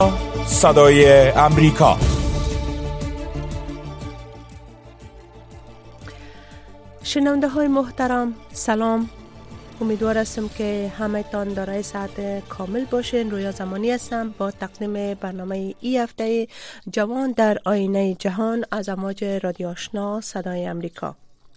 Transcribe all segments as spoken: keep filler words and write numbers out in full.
صدای امریکا. شنونده های محترم سلام، امیدوار هستم که همه تان دارای ساعت کامل باشین. رویا زمانی هستم با تقدیم برنامه ای هفته جوان در آینه جهان از امواج رادیو آشنا صدای امریکا.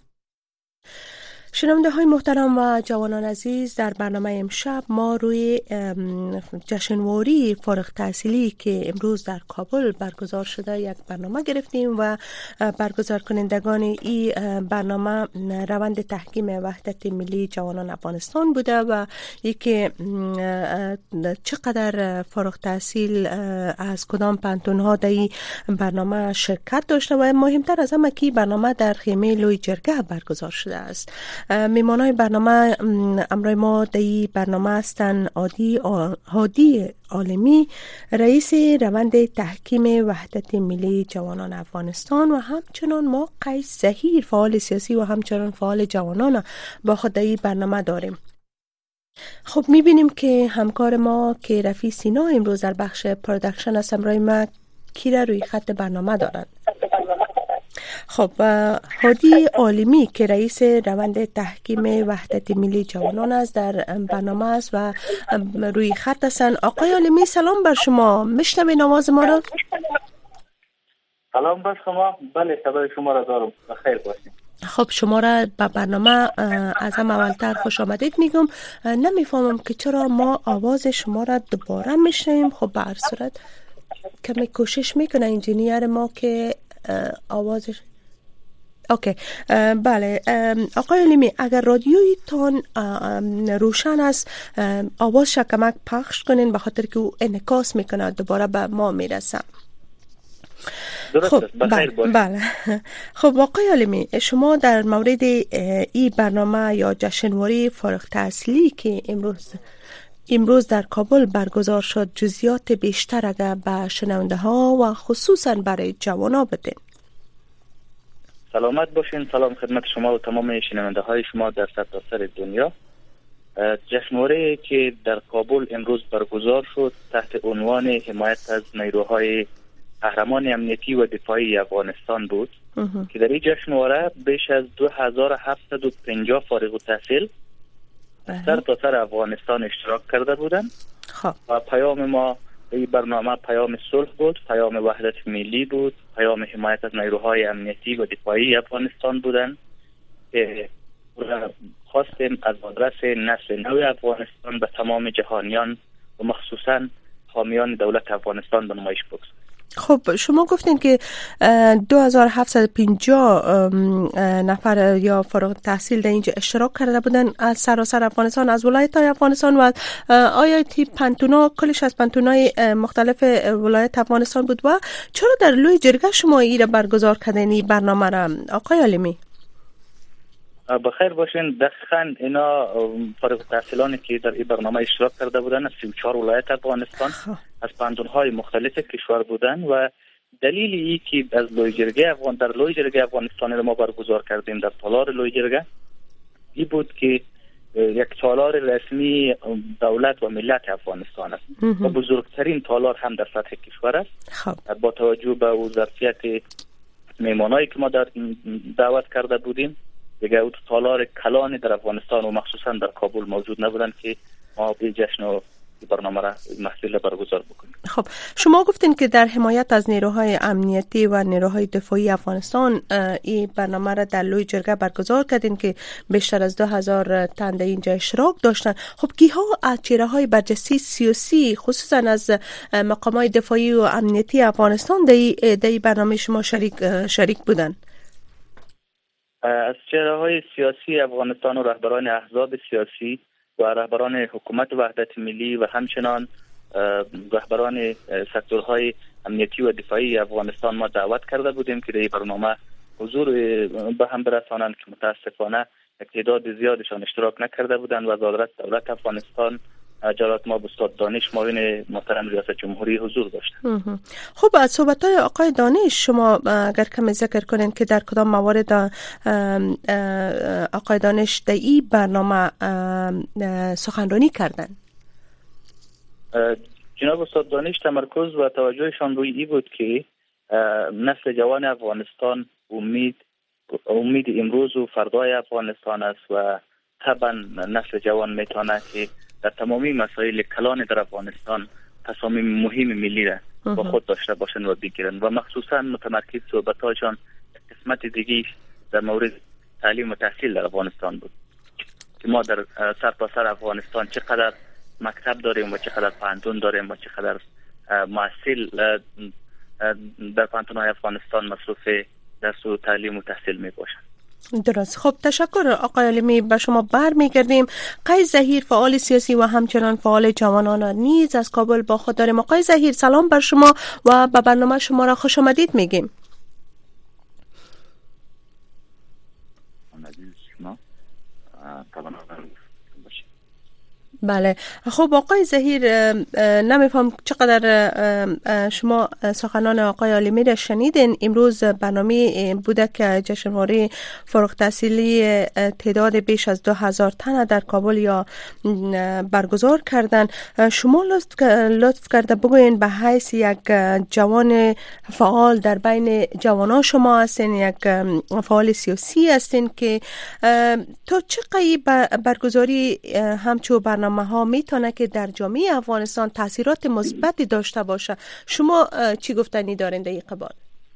شنونده های محترم و جوانان عزیز، در برنامه امشب ما روی جشنواری فارغ التحصیلی که امروز در کابل برگزار شده یک برنامه گرفتیم و برگزار کنندگان این برنامه روند تحکیم وحدت ملی جوانان افغانستان بوده و یکی چقدر فارغ التحصیل از کدام پانتون ها در این برنامه شرکت داشته و مهمتر از همه که برنامه در خیمه لوی جرگه برگزار شده است. میمانای برنامه امروز ما در این برنامه هستند عادی هادی عالمی، رئیس روند تحکیم وحدت ملی جوانان افغانستان و همچنان ما قیس ظهیر، فعال سیاسی و همچنان فعال جوانان با خود در این برنامه داریم. خب میبینیم که همکار ما که رفیع سینا امروز در بخش پرودکشن است امروز ما کی روی خط برنامه دارند. خب هادی عالمی که رئیس روند تحکیم وحدت ملی جوانان است در برنامه است و روی خط هستند. آقای عالمی سلام بر شما، میشنوین آواز ما را؟ سلام بر شما. بله صدای شما را دارم. بخیر باشید. خب شما را به برنامه از هم اولتر خوش آمدید میگم. نمیفهمم که چرا ما آواز شما را دوباره میشنویم. خب به هر صورت کمی کوشش میکنه انجینیر ما که آوازش اوکی. بله آقای علیمی، اگر رادیوی تان روشن است آواز شکمک پخش کنین به خاطر که او انعکاس میکنه دوباره به ما میرسه. خب بله, بله. خب آقای علیمی، شما در مورد این برنامه یا جشنواری فارغ التحصیلی که امروز امروز در کابل برگزار شد جزئیات بیشتر اگر به شنونده ها و خصوصا برای جوانان بدین. سلامت باشین. سلام خدمت شما و تمام شنونده های شما در سرتاسر دنیا. جشنواره که در کابل امروز برگزار شد تحت عنوان حمایت از نیروهای قهرمان امنیتی و دفاعی افغانستان بود که در این جشنواره بیش از دو هزار و هفتصد و پنجاه فارغ التحصیل سر تا سر افغانستان اشتراک کرده بودند. خب و پیام ما این برنامه پیام صلح بود، پیام وحدت ملی بود، پیام حمایت از نیروهای امنیتی و دفاعی افغانستان بودند که خواستیم از آدرس نسل نو افغانستان به تمام جهانیان و مخصوصا حامیان دولت افغانستان به نمایش بگذاریم. خب شما گفتین که دو هزار و هفتصد و پنجاه نفر یا فارغ التحصیل در اینجا اشتراک کرده بودن از سراسر افغانستان، از ولایت‌های افغانستان. و آیا تی پانتونا کلش از پانتونای مختلف ولایت افغانستان بود و چرا در لوی جرگه شما این را برگزار کردین این برنامه را آقای عالمی؟ بخیر باشین. دقیقاً اینا فارغ التحصیلانی که در این برنامه اشتراک کرده بودن از سی و چهار ولایت افغانستان از پانتون‌های مختلف کشور بودن و دلیل ای که از لوی جرگه افغان در لوی جرگه افغانستان را ما برگزار کردیم در تالار لوی جرگه ای بود که یک تالار رسمی دولت و ملت افغانستان است و بزرگترین تالار هم در سطح کشور است. خب. با توجه به ظرفیت میمانایی که ما در دعوت کرده بودیم دیگه او تالار کلان در افغانستان و مخصوصا در کابل موجود نبودن که ما به جشن و برنامه را محصول برگزار بکنیم. خب شما گفتین که در حمایت از نیروهای امنیتی و نیروهای دفاعی افغانستان این برنامه را در لوی جرگه برگزار کردین که بیشتر از دو هزار تن در اینجا اشتراک داشتن. خب کیها از چهره‌های برجسته سیاسی خصوصا از مقامات دفاعی و امنیتی افغانستان در این برنامه شما شریک شریک بودن؟ از چهره‌های سیاسی افغانستان و رهبران احزاب سیاسی و رهبران حکومت وحدت ملی و همچنان رهبران سکتورهای امنیتی و دفاعی افغانستان ما دعوت کرده بودیم که در این برنامه حضور به هم برسانند که متاسفانه تعداد زیادشان اشتراک نکرده بودند و از آدرس دولت افغانستان جلالت ما استاد دانش معاون محترم ریاست جمهوری حضور داشتن. خب از صحبت‌های آقای دانش شما اگر کمی ذکر کنین که در کدام موارد آقای دانش در این برنامه سخنرانی کردن؟ جناب استاد دانش تمرکز و توجهشان روی این بود که نسل جوان افغانستان امید امید امروز و فردای افغانستان است و طبعا نسل جوان میتونه که در تمامی مسائل کلان در افغانستان تصامیم مهم ملی را با خود داشته باشند و بگیرند و مخصوصا متمرکز صحبت‌هاشان قسمت دیگه در مورد تعلیم و تحصیل در افغانستان بود که ما در سرتاسر افغانستان چقدر مکتب داریم و چقدر پانتون داریم و چقدر محصل در پانتون‌های افغانستان مصروف درس و تعلیم و تحصیل می باشند. درست. خب تشکر آقای علیمی. به شما برمیگردیم. قیس ظهیر فعال سیاسی و همچنان فعال جوانان نیز از کابل با خود داریم. آقای ظهیر سلام بر شما و به برنامه شما را خوش آمدید میگیم. بله. خب آقای ظهیر نمیفهم چقدر شما سخنان آقای علیمی را شنیدین. امروز برنامه بوده که جشنواره فارغ التحصیلی تعداد بیش از دو هزار تن در کابل یا برگزار کردن. شما لطف کرده بگوین به حیث یک جوان فعال در بین جوانان شما هستین، یک فعال سیاسی هستین که تا چه قدر برگزاری همچو برنامه ها میتونه که در جامعه افغانستان تاثیرات مثبتی داشته باشه؟ شما چی گفتنی دارین در این قبال؟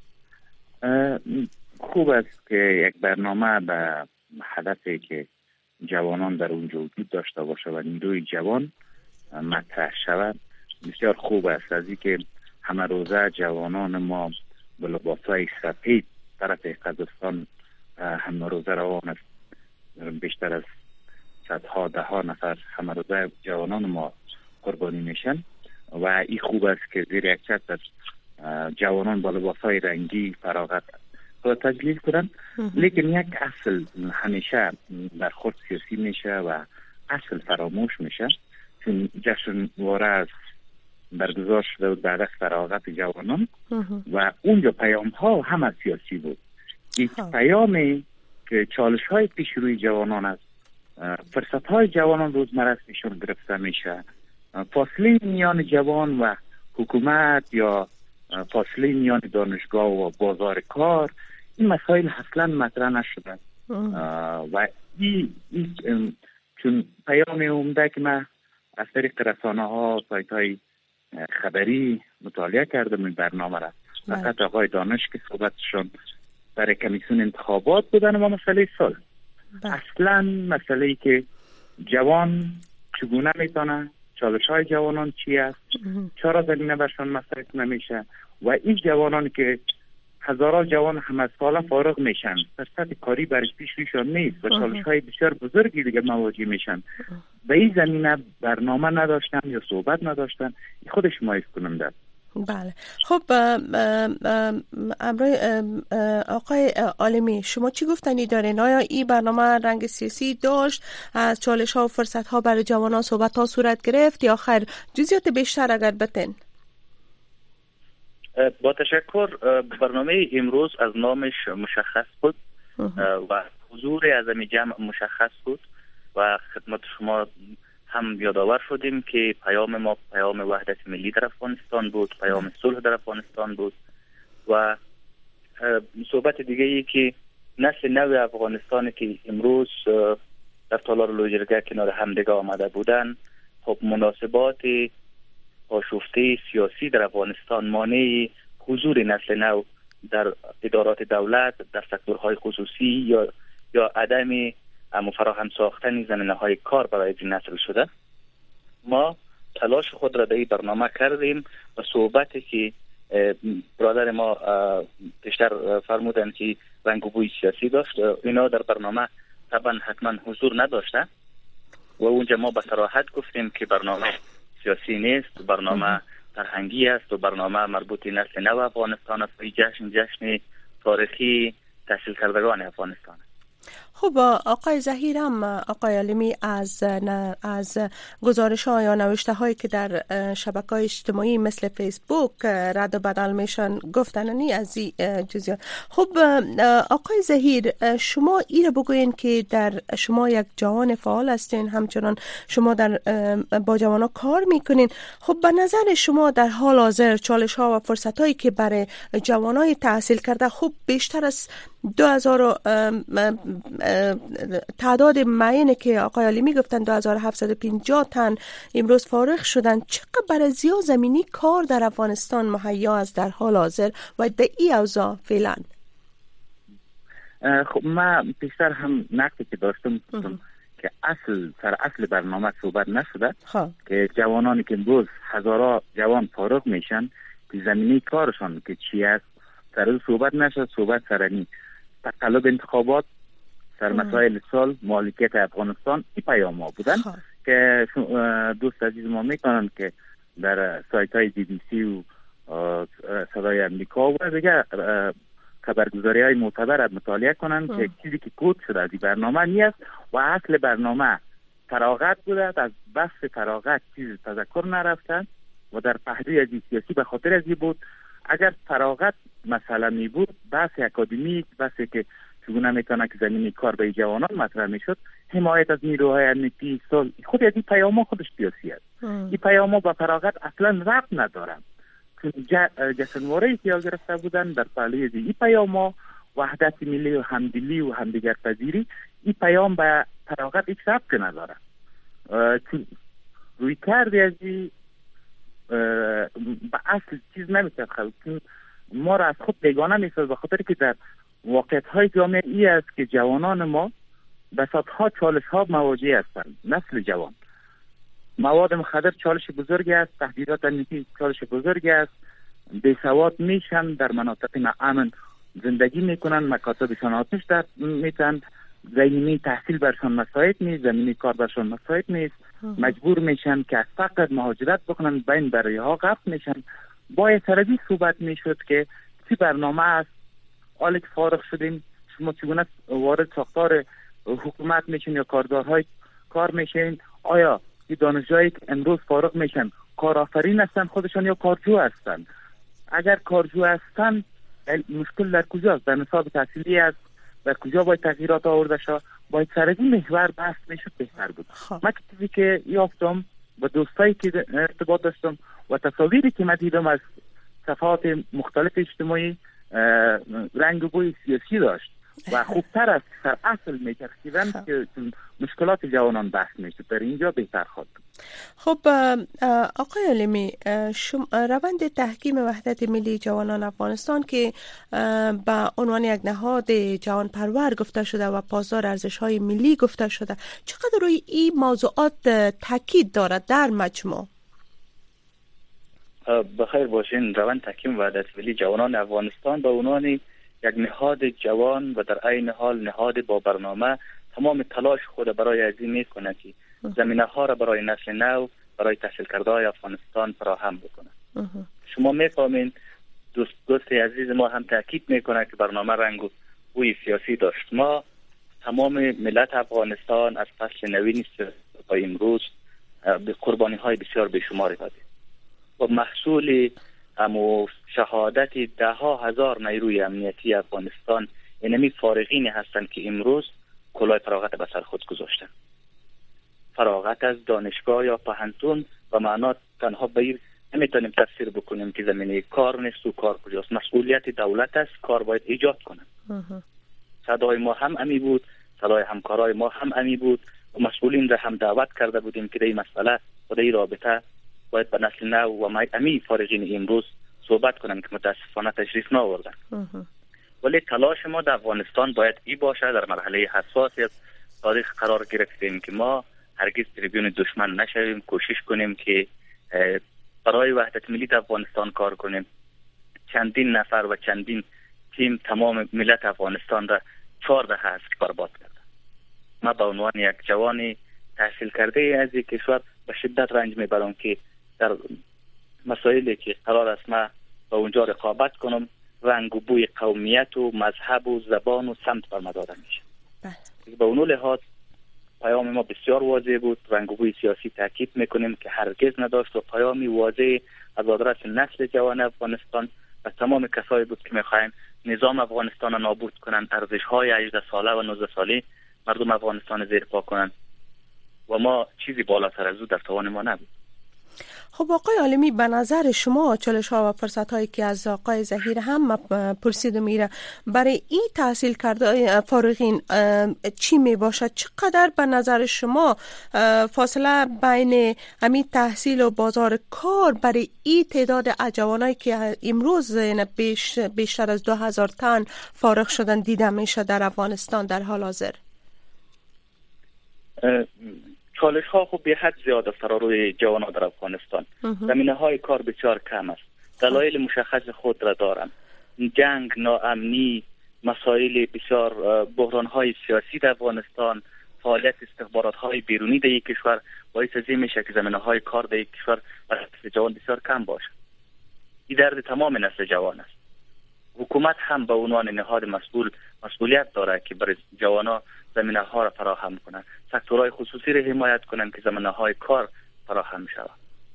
خوب است که یک برنامه به هدفی که جوانان در اونجا وجود داشته باشه و نیروی جوان مطرح شود بسیار خوب است. از اینکه همه روزه جوانان ما به لباسای سفید طرف قزاقستان همه روزه روان است، بیشتر از صدها ده ها نفر همه روزه جوانان ما قربانی میشن و این خوب است که زیر یک چتر جوانان با لباسهای رنگی فراغت خود تجلیل کنن. لیکن یک اصل همیشه در خود سیاسی میشه و اصل فراموش میشه، چون جشنواره از برگزار شده و بعد از فراغت جوانان و اونجا پیام ها هم سیاسی بود. این پیامی که چالش های پیش روی جوانان است، فرصت های جوانان روزمره ازشون گرفته میشه، فاصله میان جوان و حکومت یا فاصله میان دانشگاه و بازار کار، این مسائل اصلا مطرح نشده و این ای چون پیام عمده که من از طریق رسانه ها سایت های خبری مطالعه کردم این برنامه را، فقط آقای دانش که صحبتشون برای کمیسیون انتخابات بودن و مسئله صلح. اصلا مسئله ای که جوان چگونه میتونه، چالش های جوانان چی است، چرا زمینه برشان مسئله نمیشه و این جوانان که هزاران جوان همه ساله فارغ میشن، فرصت کاری برش پیش رویشان نیست و چالش های بسیار بزرگی دیگه مواجه میشن، به این زمینه برنامه نداشتن یا صحبت نداشتن، خودش مایز کننده. بله. خب امروی آقای عالمی شما چی گفتنی دارین؟ آیا این برنامه رنگ سیاسی داشت، از چالش ها و فرصت ها برای جوانان صحبت ها صورت گرفت یا خیر جزئیات بیشتر اگر بتین؟ با تشکر. برنامه امروز از نامش مشخص بود و حضور اعظم جمع مشخص بود و خدمت شما هم یادآور شدیم که پیام ما پیام وحدت ملی در افغانستان بود، پیام صلح در افغانستان بود و صحبت دیگه ای که نسل نو افغانستان که امروز در تالار لوجرگه کنار همدیگه آمده بودن، خب مناسبات آشفته سیاسی در افغانستان مانع حضور نسل نو در ادارات دولت، در سکتورهای خصوصی یا یا عدم فراهم ساختن زمینه‌های کار برای این نسل شده. ما تلاش خود را در این برنامه کردیم و صحبتی که برادر ما بیشتر فرمودن که رنگ و بوی سیاسی داشت، اینا در برنامه طبعا حتما حضور نداشته و اونجا ما به صراحت گفتیم که برنامه سیاسی نیست، برنامه فرهنگی است و برنامه مربوط نسل نو افغانستان است و جشن جشن تاریخی تحصیل کردگان افغانستان. خب آقای ظهیر هم آقای عالمی از از گزارش ها یا نوشته هایی که در شبکه های اجتماعی مثل فیسبوک رد و بدل میشن گفتننی از این جزئیات. خب آقای ظهیر، شما ایره بگوین که در شما یک جوان فعال هستین، همچنان شما در با جوانا کار میکنین. خب به نظر شما در حال حاضر چالش ها و فرصت هایی که برای جوانای تحصیل کرده خب بیشتر از دو هزار تعداد معینه که آقای علیمی گفتن دو هزار و هفتصد و پنجاه تن امروز فارغ شدن، چقدر برای زیاد زمینی کار در افغانستان مهیا است در حال حاضر و در این اوضاع فعلا؟ خب من پیشتر هم نقطه که داشتم که اصل سر اصل برنامه صحبت نشده خواه. که جوانانی که امروز هزارا جوان فارغ میشن که زمینی کارشان که چی است سر صحبت نشد. صحبت سرنی تقلب انتخابات، سر مسائل سال، مالکیت افغانستان، این پیام ها بودن خواه. که دوست عزیز ما میکنن که در سایت های دی بی سی و صدای امریکا و دیگه خبرگزاری های معتبر مطالعه کنن اه. که چیزی که کود شده از این برنامه نیست و اصل برنامه فراغت بوده. از بحث فراغت چیز تذکر نرفتن و در پهلوی از سیاسی به خاطر از این بود. اگر فراغت مثلا می بود بحث اکادمیک، بحثی که چگونه میتونه که زمینی کار به جوانان مطرح میشد، حمایت از نیروهای امنیتی سال، خود از این پیام خودش سیاسی است. این پیام با فراغت اصلا ربط ندارن. جشنواره سیاه گرفته بودن در پهلوی از این پیام وحدت ملی و همدلی و همدیگرپذیری. این پیام به فراغت هیچ ربطی نداره. روی کردی از این به اصل چیز نمیشه خلق ما را از خود بیگانه میساز، به خاطر که در واقعیت های جامعه ای است که جوانان ما بساطها چالش ها مواجه هستند. نسل جوان مواد مخدر چالش بزرگی است، تهدیدات امنیتی چالش بزرگی است، بیسواد میشن، در مناطق ناامن زندگی میکنن، مکاتبشان آتش در میتن، زمینی تحصیل برشان مساعد نیست، زمینی کار برشان مساعد نیست، مجبور میشن که از فقر مهاجرت بکنن، بین برای ها غرق میشن. باید سردی صحبت میشد که چی برنامه است، حالا که فارغ شدیم شما چگونه وارد ساختار حکومت میشین یا کارگارهای کار میشین؟ آیا این دانشجوهایی که امروز فارغ میشن کارآفرین هستن خودشان یا کارجو هستن؟ اگر کارجو هستن مشکل در کجاست؟ در نصاب تحصیلی است؟ در کجا باید تغییرات آورده شد؟ باید سردی محور بحث میشد بهتر بود. من چیزی که یافتم با دوستایی که ارتباط داشتم و تصاویری که من دیدم از صفحات مختلف اجتماعی رنگ و بوی سیاسی داشت و خوبتر است سر اصل میچرخیدن که مشکلات جوانان بحث میشه. در اینجا بهتر خود. خب آقای علیمی، روند تحکیم وحدت ملی جوانان افغانستان که به عنوان یک نهاد جوان پرور گفته شده و پاسدار ارزش‌های ملی گفته شده، چقدر روی این موضوعات تاکید دارد در مجموع؟ بخیر باشین. روند تحکیم وحدت ملی جوانان افغانستان به عنوان یک نهاد جوان و در عین حال نهاد با برنامه تمام تلاش خود برای ازی میکنه که زمینه ها را برای نسل نو، برای تحصیل کرده های افغانستان فراهم بکنه. شما میفهمین دوست دوست عزیز ما هم تاکید میکنه که برنامه رنگ و بوی سیاسی داشت. ما تمام ملت افغانستان از فصل نوین تا امروز به قربانی های بسیار بیشماری دادیم و محصول امو شهادت ده ها هزار نیروی امنیتی افغانستان اینمی فارغین هستند که امروز کلاه فراغت به سر خود گذاشتن. فراغت از دانشگاه یا پهنتون و معنا تنها به نمیتونیم تفسیر بکنیم که زمینه کار نیست و کار کجاست. مسئولیت دولت است، کار باید ایجاد کنن. صدای ما هم امی بود، صدای همکارای ما هم امی بود و مسئولین را هم دعوت کرده بودیم که در این مسئله و در این رابطه باید به نسل نو و امی فارغین امروز صحبت کنن که متاسفانه تشریف نآوردن. ولی تلاش ما در افغانستان باید ای باشه در مرحله حساسی از تاریخ قرار گرفتیم که ما هرگز تریبیون دشمن نشویم، کوشش کنیم که برای وحدت ملی در افغانستان کار کنیم. چندین نفر و چندین تیم تمام ملت افغانستان را چهار دهه است که برباد کرده. ما به عنوان یک جوان تحصیل کرده از این کشور به شدت رنج میبرم که در مسائلی که قرار است ما با اونجا رقابت کنم رنگ و بوی قومیت و مذهب و زبان و سمت برمدارم میشه. به اون لحاظ پیام ما بسیار واضح بود. رنگ و بوی سیاسی تاکید میکنیم که هرگز نداشت و پیامی واضح از آدرس نسل جوان افغانستان و تمام کسایی بود که میخواین نظام افغانستان را نابود کنن، ارزش های هجده ساله و نوزده ساله مردم افغانستان زیر پا کنن و ما چیزی بالاتر از او در توان ما نبود. خب آقای عالمی، به نظر شما چالش ها و فرصت هایی که از آقای ظهیر هم پرسیده میره برای این تحصیل کرده فارغین چی می باشد؟ چقدر به نظر شما فاصله بین همین تحصیل و بازار کار برای این تعداد جوانایی که امروز بیش بیشتر از دو هزار تن فارغ شدن دیده میشه در افغانستان در حال حاضر؟ چالش ها خب به حد زیاد است روی جوانان در افغانستان. زمینه های کار بسیار کم است. دلایل مشخص خود را دارند. جنگ، ناامنی، مسائل بسیار، بحران های سیاسی در افغانستان، فعالیت استخبارات های بیرونی در یک کشور باعث از این میشه که زمینه های کار در یک کشور برای نسل جوان بسیار کم باشه. این درد تمام نسل جوان است. حکومت هم به عنوان نهاد مسئول مسئولیت داره که برای جوانان زمینه ها را فراهم کنند، سکتورهای خصوصی را حمایت کنند که زمینه های کار فراهم شود.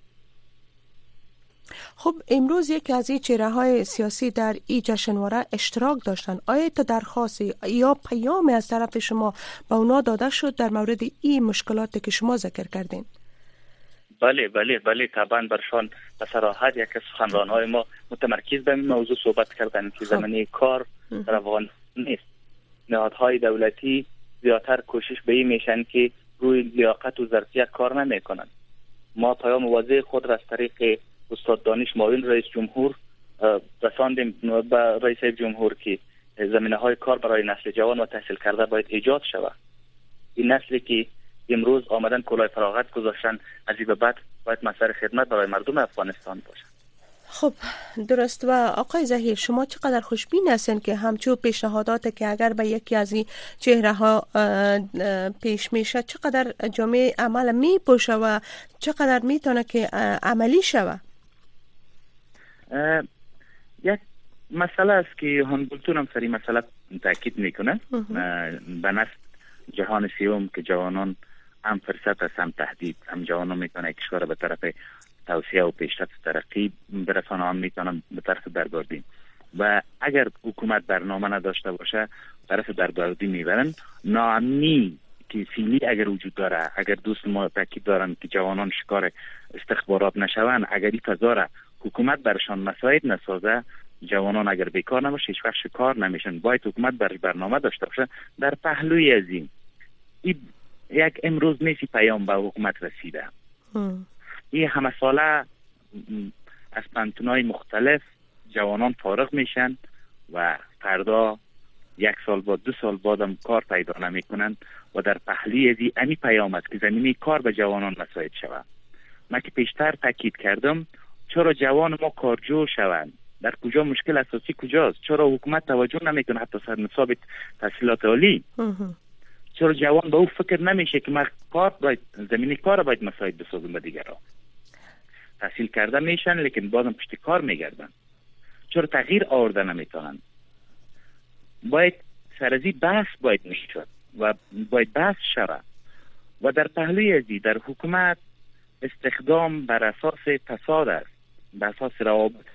خب امروز یکی از این چهره های سیاسی در این جشنواره اشتراک داشتن. آیا تا درخواستی یا پیامی از طرف شما به اونا داده شد در مورد این مشکلاتی که شما ذکر کردین؟ بله بله بله طبعا برشان به صراحت یک از سخنران‌های ما متمرکز به این موضوع صحبت کردن که زمینه کار در افغانستان نیست. نهادهای دولتی زیادتر کوشش به این میشن که روی لیاقت و ظرفیت کار نمیکنن. ما پیام واضح خود را از طریق استاد دانش معاون رئیس جمهور رساندیم به رئیس جمهور که زمینه های کار برای نسل جوان و تحصیل کرده باید ایجاد شود. این نسلی که امروز آمدن کلاه فراغت گذاشتن از این به بعد باید مسئله خدمت برای مردم افغانستان باشن. خب درست. و آقای ظهیر، شما چقدر خوشبین هستین که همچون پیشنهادات که اگر به یکی از این چهره ها پیش میشه چقدر جامعه عمل میپوشه و چقدر میتونه که عملی شوه؟ یک مسئله است که هنگلتون هم سری مسئله تاکید میکنه. به نسل جهان سیوم که جوانان هم فرصت است هم تهدید، هم جوانان میتونه کشور به طرف توسعه و پیشرفت ترقی برسانه، هم میتونم به طرف درگاردی و اگر حکومت برنامه نداشته باشه طرف درگاردی میبرن. ناامنی که فعلی اگر وجود داره، اگر دوست ما تاکید دارن که جوانان شکار استخبارات نشون، اگر این فضا را حکومت برشان مساعد نسازه، جوانان اگر بیکار نباشه هیچ وقت شکار نمیشن. باید حکومت برای برنامه داشته باشه. در پهلوی از این ای یک امروز نیستی پیام به حکومت رسیده. این همه ساله از پنتونای مختلف جوانان فارغ میشن و فردا یک سال بعد دو سال بعدم کار پیدا نمیکنن و در پهلوی از این پیام است که زمینه کار به جوانان مساعد شود. من که پیشتر تاکید کردم چرا جوان ما کارجو شوند، در کجا مشکل اساسی کجاست؟ چرا حکومت توجه نمیکنه حتی سر نصاب تحصیلات عالی؟ چرا جوان به او فکر نمیشه که من کار باید زمینه کار باید مساعد بسازم به دیگران؟ تحصیل کرده میشن لیکن بازم پشت کار میگردن. چرا تغییر آورده نمیتونن؟ باید سرازی بحث باید میشد و باید بحث شود و در پهلوی ازی در حکومت استخدام بر اساس فساد است، بر اساس روابط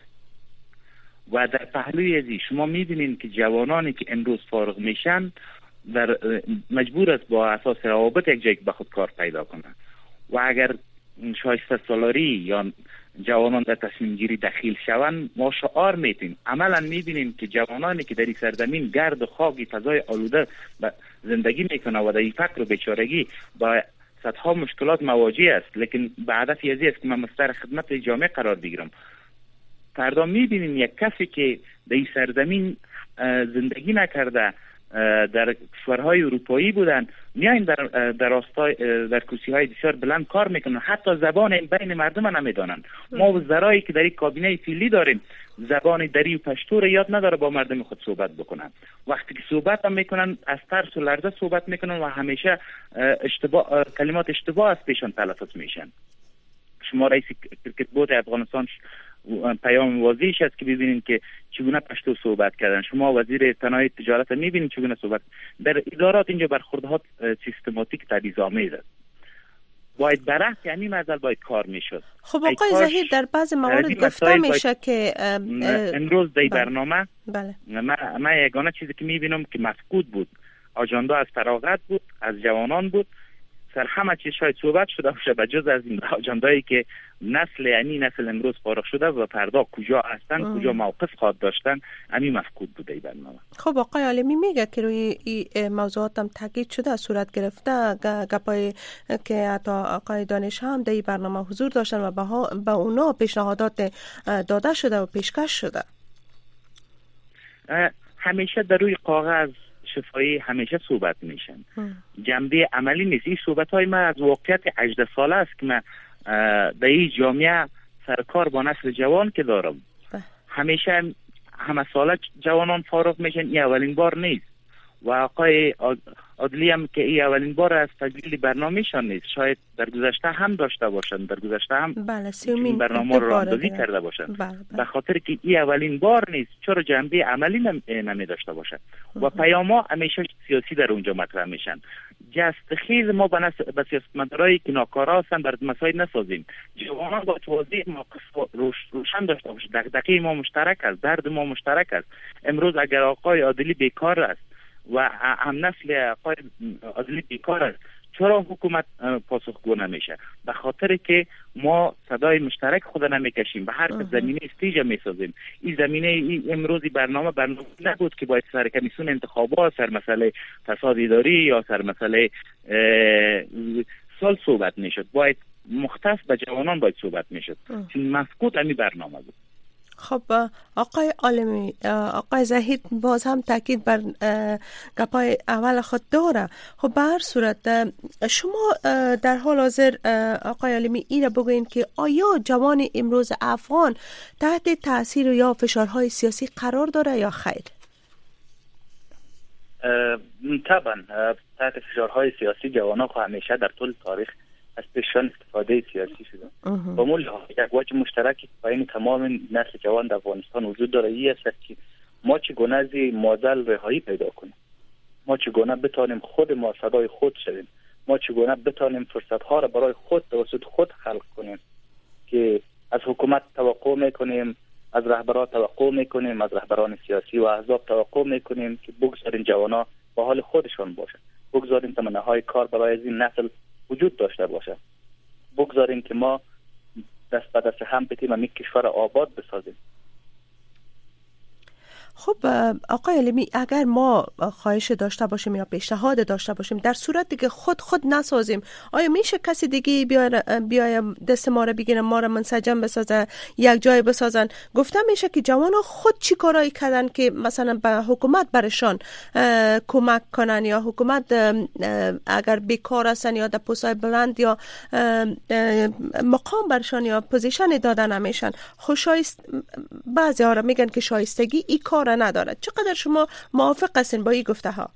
و در پهلوی ازی شما میبینین که جوانانی که امروز فارغ میشن در مجبور است با اساس روابط یک جای به خود کار پیدا کنن و اگر شایسته سالاری یا جوانان در تصمیم گیری دخیل شوند ما شعار میتیم. عملا میبینیم که جوانانی که در این سرزمین گرد و خاک فضای آلوده زندگی میکنه و در این فقر و بیچارگی با صدها مشکلات مواجه است، لیکن به هدف یزی است که من مستر خدمت جامعه قرار بگیرم. فردا میبینیم یک کسی که در این سرزمین زندگی نکرده در کشورهای اروپایی بودن میاین در در راستای در کرسی‌های بسیار بلند کار میکنن، حتی زبان بین مردم نمیدانن. ما وزرایی که در این کابینه فعلی داریم زبان دری و پشتو را یاد نداره با مردم خود صحبت بکنن. وقتی که صحبت هم میکنن از ترس و لرزه صحبت میکنن و همیشه اشتباه کلمات اشتباه از پیشان تلفظ میشن. شما رئیس کرکت بورد افغانستان پیام واضحش است که ببینید که چگونه پشتو صحبت کردن. شما وزیر صنایع تجارت میبینید چگونه صحبت در ادارات اینجا برخوردها سیستماتیک تبعیض‌آمیز است. باید برعکس یعنی مثلا باید کار میشد. خب آقای زهیر در بعض موارد گفته میشه که امروز در برنامه بله. من من یگانه چیزی که میبینم که مفقود بود آجنده از فراغت بود، از جوانان بود، سر همه چیز شاید صحبت شده باشه بجز از این آجنده‌ای که نسل یعنی نسل امروز فارغ شده و فردا کجا هستن ام. کجا موقف خواهد داشتن همین مفقود بوده ای برنامه. خب آقای عالمی میگه که روی این موضوعات هم تاکید شده، صورت گرفته، گپای که حتی آقای دانش هم در این برنامه حضور داشتن و به اونا پیشنهادات داده شده و پیشکش شده. همیشه در روی کاغذ شفایی همیشه صحبت میشن، جنبه عملی نیست. این صحبت های من از واقعیت هجده ساله است که من در این جامعه سرکار با نسل جوان که دارم. همیشه همه ساله جوانان فارغ میشن، این اولین بار نیست و آقای عادلی هم که این اولین بار از تجلیل برنامهشان نیست، شاید در گذشته هم داشته باشن، در گذشته هم بله این برنامه رو راندازی کرده باشن. بله بله. به خاطر که این اولین بار نیست چرا جنبه عملی نم... نمی داشته باشن و پیاما همیشه سیاسی در اونجا مطرح میشن. جست خیز ما به نس... به سیاستمدارایی که ناکارا هستن بر مسائل نسازیم. جوانان با توضیح موقف روش... روشن داشته باشه. دغدغه ما مشترک است، درد ما مشترک است. امروز اگر آقای عادلی بیکار است و هم نسل آقای عادلی بیکار است، چرا حکومت پاسخگو نمیشه؟ به خاطر که ما صدای مشترک خود نمیکشیم و هر زمینه استیجا میسازیم. این زمینه این امروزی برنامه برنامه نبود که باید سر کمیسیون انتخابات سر مسئله فساد اداری یا سر مسئله سال صحبت میشد. باید مختص به جوانان باید صحبت میشد. چون مفقود همین برنامه بود. خب آقای عالمی، آقای زهیر باز هم تاکید بر گپای اول خود داره. خب به هر صورت شما در حال حاضر آقای عالمی این بگوین که آیا جوان امروز افغان تحت تاثیر یا فشارهای سیاسی قرار داره یا خیر؟ طبعا تحت فشارهای سیاسی جوانان خو همیشه در طول تاریخ از پیشان استفاده سیاسی شده. با مول یک وجه مشترکی بین تمام نسل جوان در افغانستان وجود داره، این است که ما چگونه از معضل رهایی پیدا کنیم، ما چگونه بتانیم خود ما صدای خود شویم، ما چگونه بتانیم فرصت ها را برای خود توسط خود خلق کنیم که از حکومت توقع میکنیم، از رهبران توقع میکنیم، از رهبران سیاسی و احزاب توقع میکنیم که بگذاریم جوانا با حال خودشان باشند، بگذاریم تمناهای کار برای از این نسل وجود داشته باشه، بگذاریم که ما دست به دست هم بتیم و یک کشور آباد بسازیم. خب آقای عالمی، اگر ما خواهش داشته باشیم یا پیشنهاد داشته باشیم در صورتی که خود خود نسازیم، آیا میشه کسی دیگه بیای بیای دست ما رو بگیره، ما رو منسجم بسازه، یک جای بسازن؟ گفته میشه که جوانا خود چی کارایی کردن که مثلا به حکومت برشان کمک کنن یا حکومت اگر بیکار هستن یا در پست‌های بلند یا مقام برشان یا پوزیشن دادن نمیشن. خوشایست بعضی ها میگن که شایستگی این کار نداره. چقدر شما موافق هستین با این گفته ها؟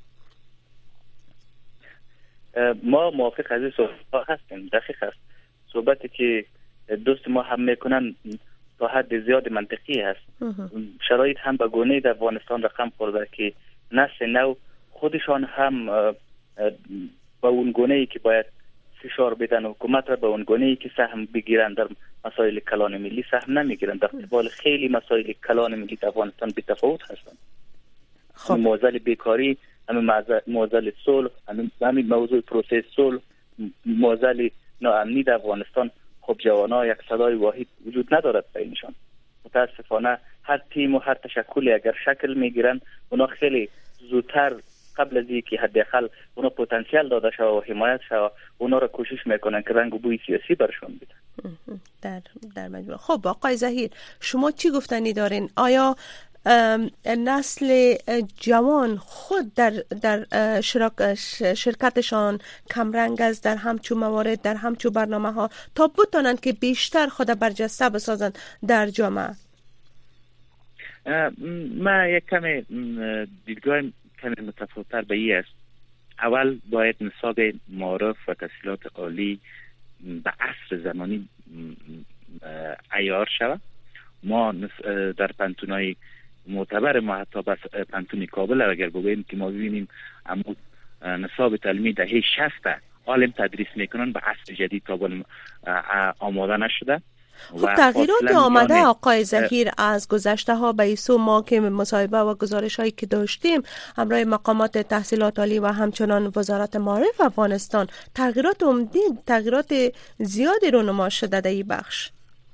ما موافق از این صحبت ها هستیم. دقیق است. صحبتی که دوست ما هم میکنن تا حد زیاد منطقی هست. شرایط هم به گونه در افغانستان رقم خورده که نسل نو خودشان هم به اون گونه ای که باید فشار بدن حکومت را، به اون گونه ای که سهم بگیرن در مسائل کلان ملی سهم نمیگیرن. در قبال خیلی مسائل کلان ملی در افغانستان بی‌تفاوت هستند. خب موضوع بیکاری، همین موضوع صلح، همین موضوع پروسه صلح، موضوع ناامنی در افغانستان، خب جوانا یک صدای واحد وجود ندارد بینشان. متاسفانه هر تیم و هر تشکلی اگر شکل میگیرن، اونا خیلی زودتر قبل از اینکه حداقل اونا پتانسیل داده شده و حمایت شده، اونا را کوشش میکنن که رنگ و بوی سیاسی برشون بدن. در در مجموع. خب آقای زهیر، شما چی گفتنی دارین؟ آیا نسل جوان خود در در شراک شرکتشان کمرنگ است در همچون موارد، در همچون برنامه ها، تا بتونن که بیشتر خود برجسته بسازن در جامعه؟ ما یک کمی دیدگاه کمی متفاوت‌تر به این است. اول باید نصاب معارف و تحصیلات عالی به عصر زمانی عیار شود ما در پانتونای معتبر ما حتی بس پانتون کابل اگر بگوییم که ما ببینیم اما نصاب تعلیمی دهه شصت عالم تدریس میکنن به عصر جدید کابل آماده نشده. خب تغییرات آمده آقای ظهیر از گذشته ها به ایسو، ما که مصاحبه و گزارش هایی که داشتیم همراه مقامات تحصیلات عالی و همچنان وزارت معارف افغانستان، تغییرات عمده تغییرات زیادی رو نما شده در این بخش.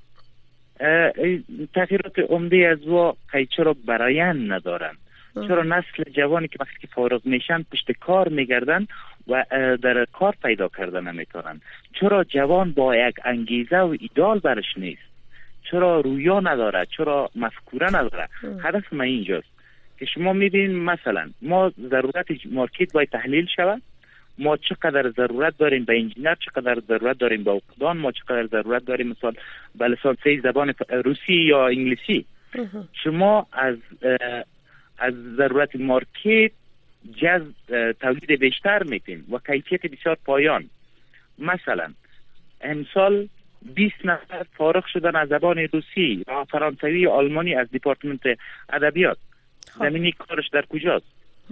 تغییرات عمده از وا چرا برایند ندارن؟ چرا نسل جوانی که وقتی که فارغ میشن پشت کار میگردن و در کار پیدا کردن نمیتونن؟ چرا جوان با یک انگیزه و ایدال برش نیست؟ چرا رویا نداره؟ چرا مفکوره نداره؟ هدف ما اینجاست که شما میبینید مثلا ما ضرورت مارکت باید تحلیل شود، ما چقدر ضرورت داریم به انجینر، چقدر ضرورت داریم به اقدان، ما چقدر ضرورت داریم مثلا به لیسانس زبان روسی یا انگلیسی. شما از از ضرورت مارکت جذب تولید بیشتر میتین و کیفیت بسیار پایان. مثلا امسال بیست نفر فارغ شدن از زبان روسی و فرانسوی و آلمانی از دیپارتمنت ادبیات. زمینی کارش در کجاست؟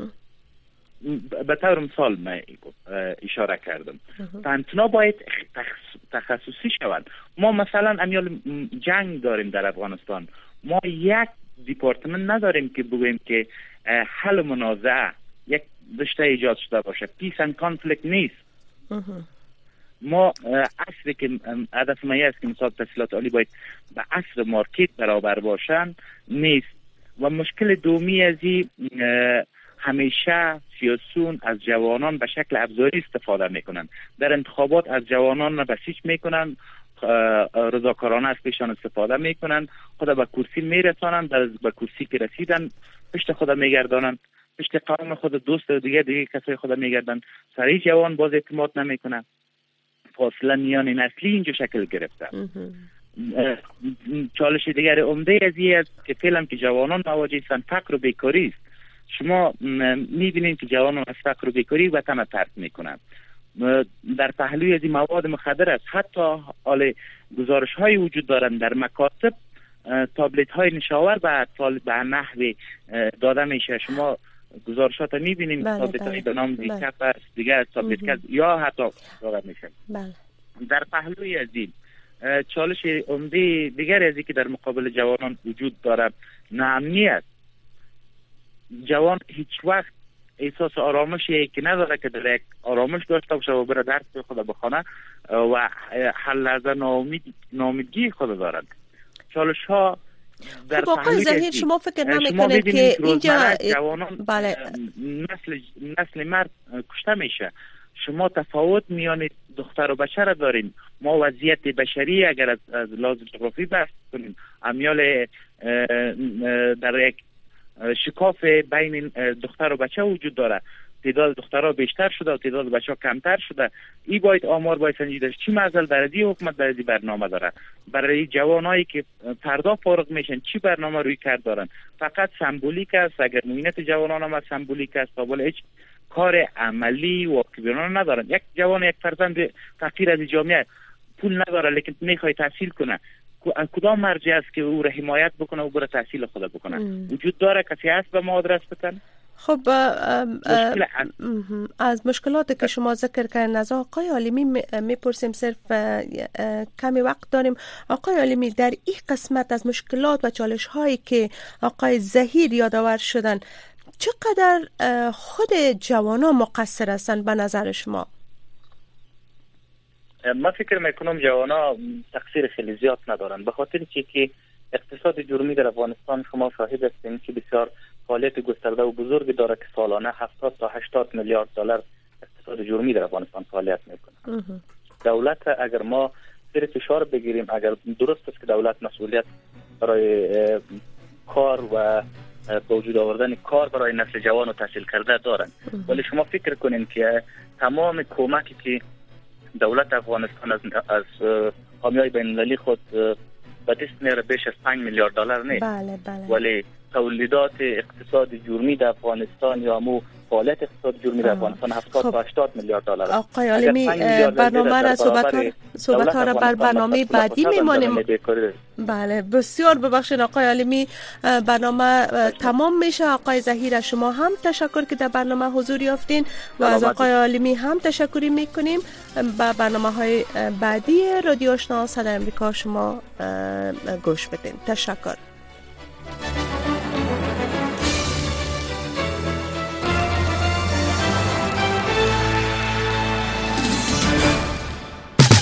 به طور مثال من اشاره کردم. پانتونا باید تخصصی شوند. ما مثلا امیال جنگ داریم در افغانستان، ما یک دیپارتمنت نداریم که بگوییم که حل منازعه یک رشته ایجاد شده باشه. پیس اند کانفلیکت نیست. ما اصلی که هدف ما است که مثلا تحصیلات عالی باید به اصل مارکت برابر باشن نیست. و مشکل دومی از این همیشه سیاسون از جوانان به شکل ابزاری استفاده میکنن. در انتخابات از جوانان بسیج میکنن، رضاکارانه از پیشان استفاده میکنن، خود به کرسی میرسانن، در به کرسی که رسیدن پشت خود میگردانن، پشت قوم خود دوست و دیگه دیگه کسای خود میگردن. سری جوان باز اعتماد نمیکنه. فاصله میان نسلی اینجا شکل گرفته. چالش دیگر عمده از این است که فعلا که جوانان مواجه هستند فقر و بیکاری است. شما میبینید که جوانان از فقر و بیکاری وطن ترک میکنند. در پهلوی از این مواد مخدر است. حتی حال گزارش های وجود دارند در مکاتب تابلت های نشاور به طالب به نحو داده میشه. شما گزارشات میبینیم تابلت های به نام دیکپ است، دیگه از تابلت کز یا حتی داده میشه. بله. در پهلوی از این چالش عمده دیگر از این که در مقابل جوانان وجود دارد ناامنیت. جوان هیچ وقت احساس آرامشی که نداره که در یک آرامش داشته باشه و بره درس خود بخونه و هر لحظه ناامید ناامیدگی خود دارد. چالش ها در خب آقای ظهیر شما فکر نمیکنید که اینجا جوانان بله. نسل نسل مرد کشته میشه. شما تفاوت میان دختر و بچه را دارین. ما وضعیت بشری اگر از, از لحاظ جغرافی بحث کنیم امیال در یک شکاف بین دختر و بچه وجود داره. تعداد دخترها بیشتر شده و تعداد بچه ها کمتر شده. این باید آمار باید سنجیده. چی معضل برای حکومت برای برنامه داره؟ برای جوانایی که فردا فارغ میشن چی برنامه روی کرد دارن؟ فقط سمبولیک است. اگر موینت جوانان هم سمبولیک است تا بالا هیچ کار عملی و واقعی ندارن. یک جوان یک فرزند فقیر از جامعه پول نداره لیکن میخواد تحصیل کنه، کدام مرجع است که او را حمایت بکنه و بره تحصیل خود بکنه؟ ام. وجود داره کسی هست به ما آدرس بتن؟ خب از مشکلاتی که شما ذکر کردن از آقای عالمی میپرسیم، صرف کمی وقت داریم. آقای عالمی در این قسمت از مشکلات و چالش هایی که آقای ظهیر یادآور شدن چقدر خود جوانان مقصر هستند به نظر شما؟ من فکر میکنم جوانا تقصیر خیلی زیاد ندارن، به خاطر چی که اقتصاد جرمی در افغانستان شما شاهد هستین که بسیار فعالیت گسترده و بزرگی داره که سالانه هفتاد تا هشتاد میلیارد دلار اقتصاد جرمی در افغانستان فعالیت میکنه. دولت اگر ما زیر فشار بگیریم، اگر درست است که دولت مسئولیت برای کار و به وجود آوردن کار برای نسل جوان و تحصیل کرده دارن، ولی شما فکر کنین که تمام کمکی که دولت افغانستان از از حامیای بین‌المللی خود به دست میاره بیش از پنج میلیارد دلار نیست. بله بله. ولی تولیدات اقتصاد جرمی در افغانستان یا مو فعالیت اقتصاد جرمی در افغانستان هفتاد تا هشتاد میلیارد دلار است. آقای عالمی برنامه را صحبت ها را بر برنامه بعدی میمانیم. بله بسیار ببخشید آقای عالمی، برنامه تمام میشه. آقای ظهیر شما هم تشکر که در برنامه حضور یافتین و از آقای عالمی هم تشکری میکنیم. با برنامه های بعدی رادیو آشنا صدای امریکا شما گوش بدین. تشکر.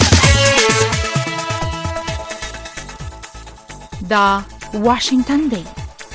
دا واشنگتن دی